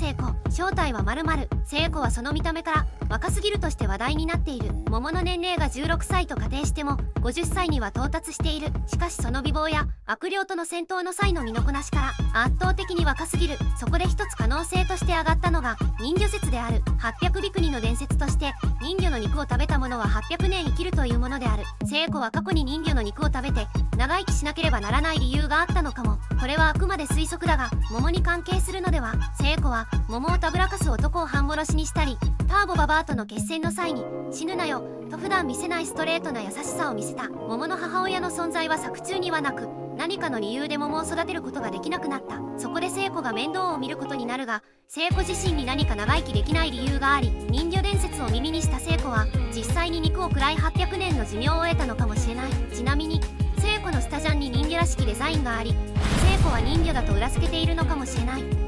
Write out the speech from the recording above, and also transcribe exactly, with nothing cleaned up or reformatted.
聖子、正体は〇〇。聖子はその見た目から若すぎるとして話題になっている。桃の年齢がじゅうろくさいと仮定してもごじゅっさいには到達している。しかしその美貌や悪霊との戦闘の際の身のこなしから圧倒的に若すぎる。そこで一つ可能性として挙がったのが人魚説である。はっぴゃくびくにの伝説として人魚の肉を食べた者ははっぴゃくねん生きるというものである。聖子は過去に人魚の肉を食べて長生きしなければならない理由があったのかも。これはあくまで推測だが桃に関係するのでは。聖子は桃をたぶらかす男を半殺しにしたり、ターボババアとの決戦の際に死ぬなよと普段見せないストレートな優しさを見せた。桃の母親の存在は作中にはなく、何かの理由で桃を育てることができなくなった。そこで聖子が面倒を見ることになるが、聖子自身に何か長生きできない理由があり、人魚伝説を耳にした聖子は実際に肉を食らいはっぴゃくねんの寿命を得たのかもしれない。ちなみに聖子のスタジャンに人魚らしきデザインがあり、聖子は人魚だと裏付けているのかもしれない。